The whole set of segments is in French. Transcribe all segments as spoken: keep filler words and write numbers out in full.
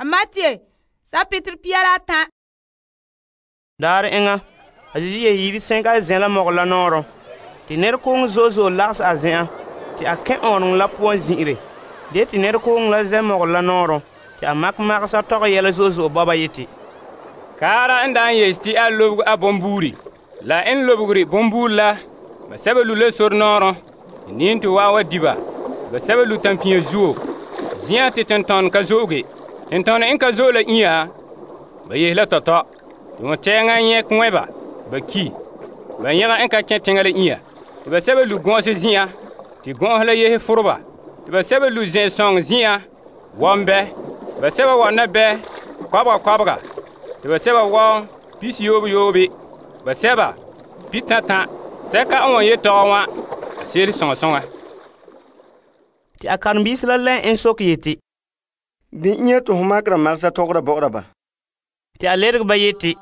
A Matthieu, chapitre piara ta. Daar enga, a Jésus ye yiri senga zela mogla noro. Ti ner kong zozo lax a zea, ti a ken onung la puan zire. De ti ner kong la ze mogla noro, ti a mak mak sa toga yela zozo baba yeti. Kara ndan yesti a lobgu a bomburi. La en lobguri bombul la, ba sabelu le sor noro. Nin ti wawa diba, ba sabelu tampien zuo. Zia ti tenton ka zoge. Tenton en ka zo la iya, ba yehla toto. Ti mo tenga nye kweba, ba ki. Ba yega en ka tenga la iya. Ti ba sabelu gonse zia, ti gon la yehe furba. Ti ba sabelu zen song zia, wombe. Ba saba wana be, kwabga kwabga. Ti ba saba won, pisi yobi yobi. Ba saba, pitata, seka on ye tawa, seri songa songa. Ti a karbis la len en sok yeti. Di iya to humakra marsa togra bogra ba. Ti a lerg ba yeti.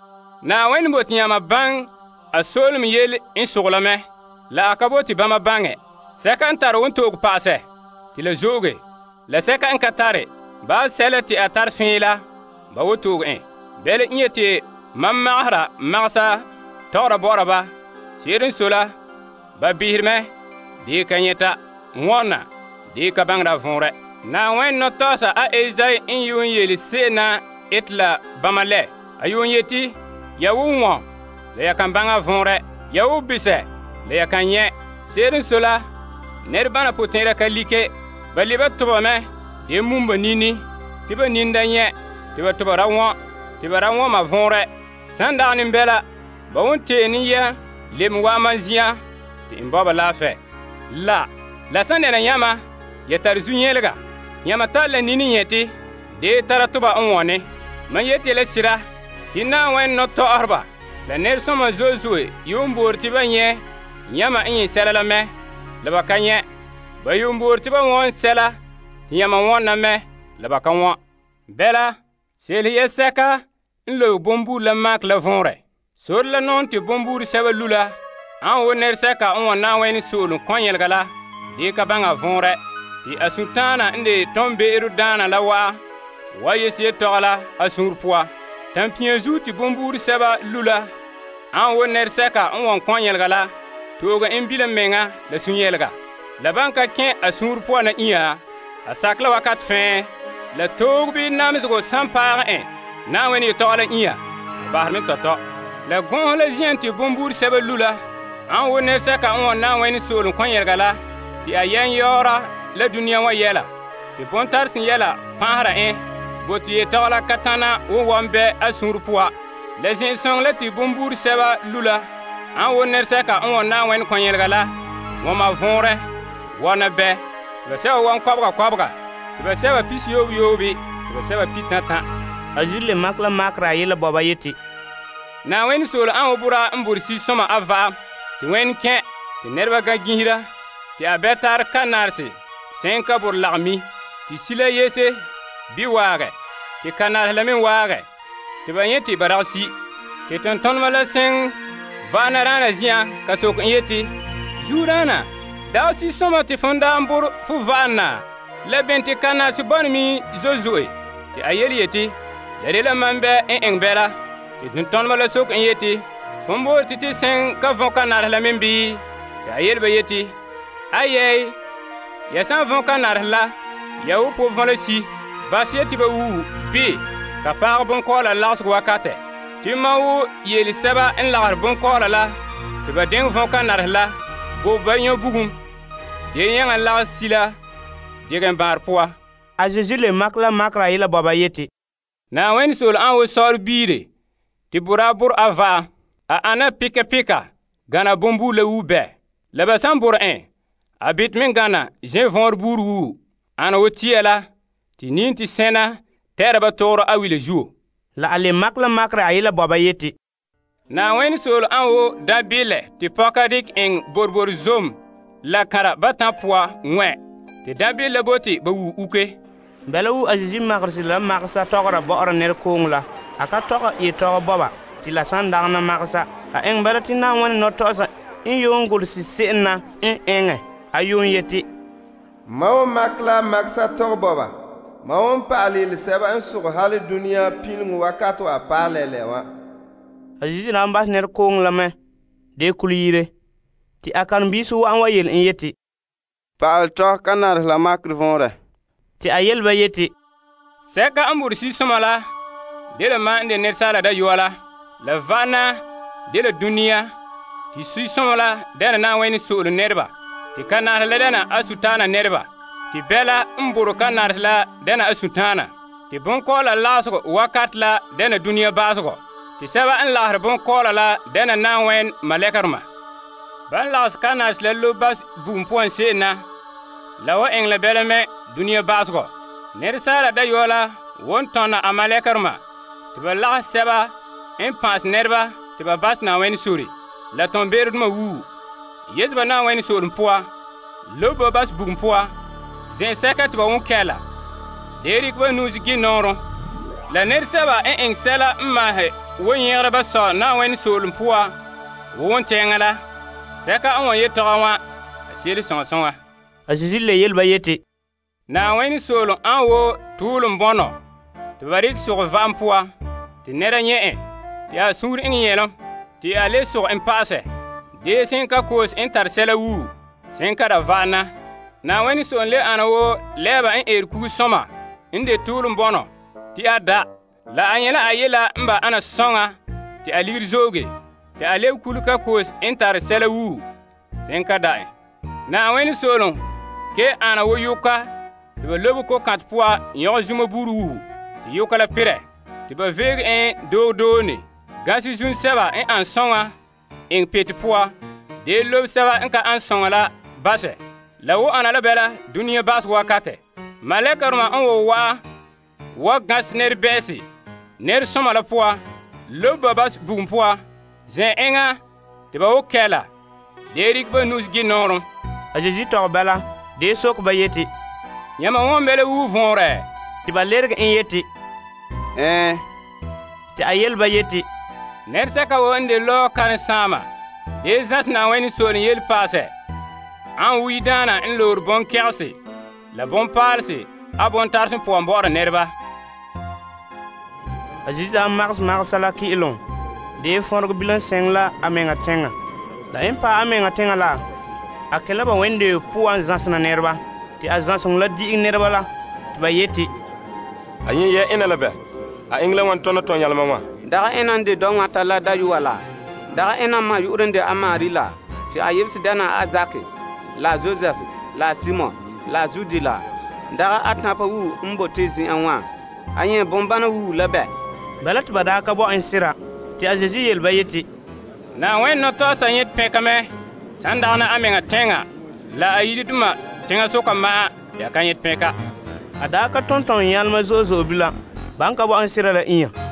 Na wen bot nyama bang, a solm yel in soglame, la akaboti bama bange. Seka antar won tog pase, ti le zoge. La seka en katare, ba selati atar fila, ba wotog en. Bele iya ti mamahra magsa togra bogra ba. Sirin sola, ba bihirme, di kanyeta, mwona, di kabangda vonre. Na wen no tosa a Ezai in yun yeli sena itla bamale. A yun yeti, ya wunwa, le ya kan banga vonre, ya wu bise, le ya kan ye. Sirin sola, nerbana putinra kalike, ba liba tuba me, di mumba nini, tiba ninda nye, tiba tuba rawan, tiba rawan ma vonre. Sanda nimbela, ba wunte ni ya, lim wa manzia, ti imbaba lafe. La, la sanda na yama, ya tarzu nyelga. Yama tala nini yeti, de taratuba onwane. Man yeti le sira, tina wen no to arba. La ner soma zozue, yumbur tiba nye, yama inyi sela la me, la bakanye. Ba yumbur tiba won sela, yama won me, la bakanwa. Bela, seli yeseka, nlo bombu la mak la vonre. Sur la non ti bombur seba lula, an wo ner seka on na wen sulu konyel gala, di kabanga vonre. Ti asutana inde tombe erudana la wa, wa yesi tola asurpwa. Tampien zu ti bombur seba lula, an wo ner seka on won konyel gala, toga imbile menga la sunyelga. La banka ken asurpwa na iya, asakla wakat fin, la togbi namizgo sampar en, na wen tola iya, bahmi toto. La gon la jien ti bombur seba lula, an wo ner seka on na wen sulu konyel gala, ti ayen yora la dunia wa yela. Ti pontar sin yela, panhara en, botu ye tola katana wo wambe asurpwa. La jien song la ti bombur seba lula, an wo ner seka on na wen konyel gala, wama vonre, wana be, tiba seba wan kwabga kwabga, tiba seba pisi yobi yobi, tiba seba pitata. A Jésus le mak la makra yela baba yeti. Na wen sol an obura mbursi soma ava, ti wen ken, ti nerba ga gihira, ti abetar kanarsi, senka bur lagmi, ti sila yese, bi wage, ti kanar lamin wage, ti banyeti barasi, ti tonton mala seng, vana rana zian, kasok yeti, jurana, dawsi soma ti fonda mbur fu vana, leben ti kanar si bonmi zozoe, ti ayeli yeti, yari la mambe en engbela, ti ton mala sok en yeti, fombo titi sen ka von kanar la membi, ya yelba yeti, ayey, ya san von kanar la, ya u po von le si, basi yeti ba wu, bi, ka par bon kola las wakate, ti ma wu yeli seba en lagar bon kola la, ti ba den von kanar la, bo banyo bugum, ye yang en lagar sila, digen bar poa. A Jésus le mak la makra yela baba yeti. Na wen sol an wo sor bire, ti burabur ava, a ana pika pika, gana bombu le ube. Le basan bur en, a bit min gana, jen von bur wu, ana wo tiela, ti nin ti sena, terba toro awi le juo. La ale mak la makra yela baba yeti. Na wen sol an wo dabile, ti pokadik en borbor zom, la kara batan poa, ngwe, ti dabile boti ba wu uke. Bela wu a Jésus makrsi la maksa togra bo'ra ner kong la, aka toga ye toga baba, ti la sandang na maksa, a eng bela ti na wani no tosa, in yon gul si sena, in enge, a yon yeti. Mawo makla maksa toga baba, Ma won paali le sɛba n sug hal dũniyã pilng wakat wa paa lɛlɛ wã. A Zezi na n bas ned koong lame dee kul yire tɩ a karen-biis wa'an wa yel n yetɩ: Paal tɔ ka nars la makr võorɛ. Tɩ a yelba yetɩ: Sɛka n bʋd Sɩd-sõma la de la maan de ned saala da-yoa la, la va'na de la dũniyã, tɩ Sɩd-sõma la dɛna na n wẽnd sool nedba, tɩ ka nars la dɛna a sũ-tãana nedba, tɩ bɛla n bʋr ka nars la dɛna a sũ-tãana, tɩ bõn-kaoola lagsg wakat la dɛna dũniyã baasgɔ, tɩ sɛba n lagsd bõn-kaoola la dɛna na n wẽnd malɛkrmã. Ban lags ka nars la lob bas bugum pʋgẽ seenna, la wa ẽng la bɛlme dũniyã baasgɔ. Ned saala da-yoa la won tõna a malɛkrmã tɩ ba lags sɛba n pãas nedba tɩ ba bas na n wẽnd sore, la tõn-beerdmã wuu. Yesba na n wẽnd soolem pʋga, lob ba bas bugum pʋga, zẽ sɛka tɩ ba wõ kɛɛla, dee rɩk ba nuus gĩ-noorõ. La ned sɛba n ẽng sɛla n maasɛ won-yẽgrã sɔ na n wẽnd soolem pʋga wa wõn-tɛɛngã la, sɛka n wã yel-toagã wã a seel sõng-sõnga. A Zezi le yelba yetɩ: Na n wẽnd soolem ãn wo tʋʋlem bõnɔ tɩ ba rɩk sʋg va'am pʋga, tɩ neda yẽ ẽ tɩ a sũur ẽng yẽlem tɩ a le sʋg n paasɛ, dee sẽn ka koos n tar sɛla wuu sẽn ka da va'ana. Na n wẽnd soolem le ãna wo lɛɛba n eer kugs-sõma n de tʋʋlem bõnɔ tɩ a da, la a yẽla a yella n ba ãna sõnga tɩ a ligd zooge, tɩ a leb kul ka koos n tar sɛla wuu sẽn ka da ẽ. Na n wẽnd soolem ke ãna wo yʋka tɩ ba lob ko-kãt pʋga n yõg zũma buur wuhu tɩ yʋka la pɩrɛ, tɩ ba veeg ẽ doog-doone, gãs zũn sɛba n ãn sõnga ẽng pet pʋga, dee lob sɛba n ka ãn sõnga la basɛ, la wo ãna la bɛla dũniyã baasg wakatɛ. Malɛkrmã n wa wa'a wa gãs ned bɛɛse ned sõma la pʋga, lob ba bas bugum pʋga, zẽ ẽngã tɩ ba wo kɛɛla, dee rɩk ba nuus gĩ-noorẽ. A Zezi tog bala dee sok ba yetɩ: Yãmba wõn me la wuu võorɛ? Tɩ ba lerg n yetɩ: Ẽ. Tɩ a yelba yetɩ: Ned sɛka wo n de laoog karen-sãama, dee zãt na n wẽnd soolem yell paasɛ, ãn wi dãana n loor bõn-kɛgse la bõn-paalse a bõn-tarsẽ pʋgẽ baoodã nedba. A Zezi da n mags magsã la kɩ'lem dee fõrg bil-n-sẽng la a menga tẽngã. La ẽn paa a menga tẽngã la, a kẽ la ba wẽnde pʋgã n zãsna nedba, tɩ a zãseng la di'ig nedba la tɩ ba yetɩ: A yẽ yɛ ẽna la bɛ? A ẽng la wãn tõnd tõn yãlmã wã? Daga ẽna n de dao-wãta la da-yoa la, daga ẽna n maan yʋʋr n de a Maari la, tɩ a yɩbs dɛna a Zake, la a Zozɛf, la a Sɩmo, la a Zudi la. Daga a tãpa wuu n bote zĩ'ã wã, a yẽ bõn-bãna wuu la bɛ? Bala tɩ ba daa ka bao n sɩra, tɩ a Zezi yelba yetɩ: Na n wẽnd no-taoosã yẽ pẽkame sãn dagna a menga tẽngã, la a yidmã tẽngã soka ma'a yaa ka yẽ pẽka. A daa ka tõn-tõn yãlmã zoog-zoog bila, ba n ka bao n sɩra la ĩyã.